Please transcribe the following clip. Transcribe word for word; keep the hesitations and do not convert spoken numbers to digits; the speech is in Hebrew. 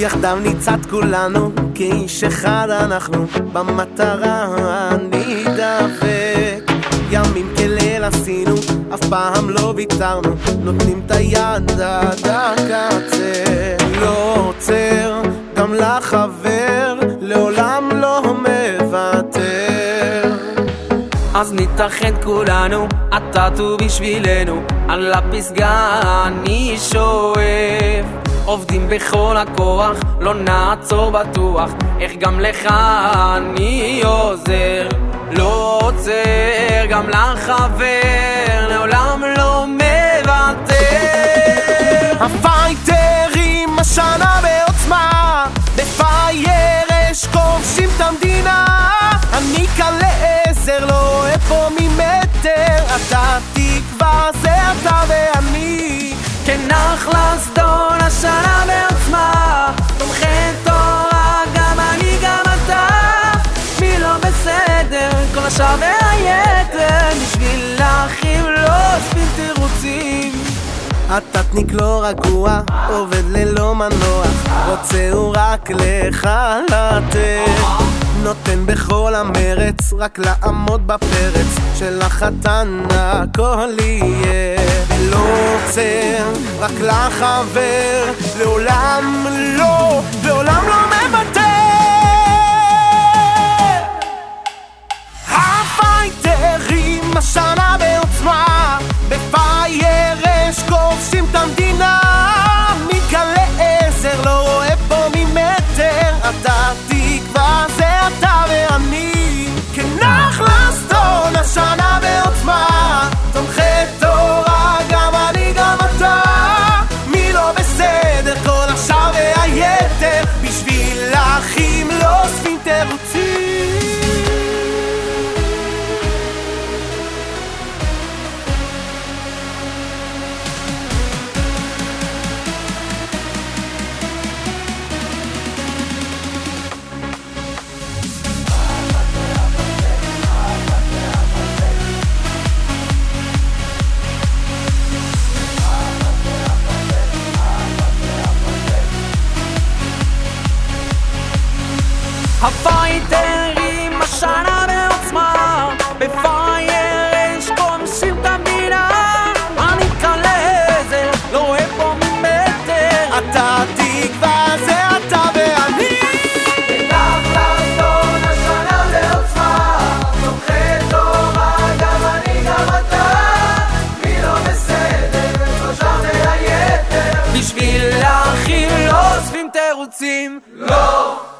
יחדיו ניצד כולנו, כאיש אחד אנחנו במטרה נדבק. ימים כליל עשינו, אף פעם לא ויתרנו, נותנים את היד עד הקצה. לא עוצר, גם לחבר, לעולם לא מוותר. אז נתאחד כולנו, אתה טוב בשבילנו, על הפסגה אני שואף. עובדים בכל הכוח, לא נעצור בטוח, איך גם לך אני עוזר. לא עוצר, גם לחבר, לעולם לא מוותר. הפייטרים השנה בעוצמה, בפייר אש כובשים את המדינה. אני כאן לעזר, לא רואה פה ממטר, אתה תקווה, זה אתה ואני. כנחלה סדון השנה בעוצמה, תומכי תורה, גם אני גם אתה. מי לא בסדר, כל השאר והיתר, בשביל האחים לא אוספים תירוצים. התתניק לא רגוע, עובד ללא מנוח, רוצה הוא רק לך לתת. נותן בכל המרץ, רק לעמוד בפרץ של החתן הכל יהיה. ולא עוצר, רק לחבר, לעולם לא, לעולם לא מוותר. הפייטרים השנה בעוצמה, בפייר אש כובשים את המדינה. מי כאן לעזר, לא רואה פה ממטר, אתה תקווה, זה אתה ואני. כנחלה סדון השנה בעוצמה, תומכי תורה, גם אני גם אתה. מי לא בסדר, כל השאר והיתר, בשביל האחים לא אוספים תירוצים. הפייטרים השנה בעוצמה, בפייר אש כובשים את המדינה. אני כאן לעזר, לא רואה פה ממטר, אתה תקווה, זה אתה ואני. כנחלה סדון השנה בעוצמה, תומכי תורה, גם אני גם אתה. מי לא בסדר, כל שאר והיתר, בשביל האחים לא אוספים תירוצים. לא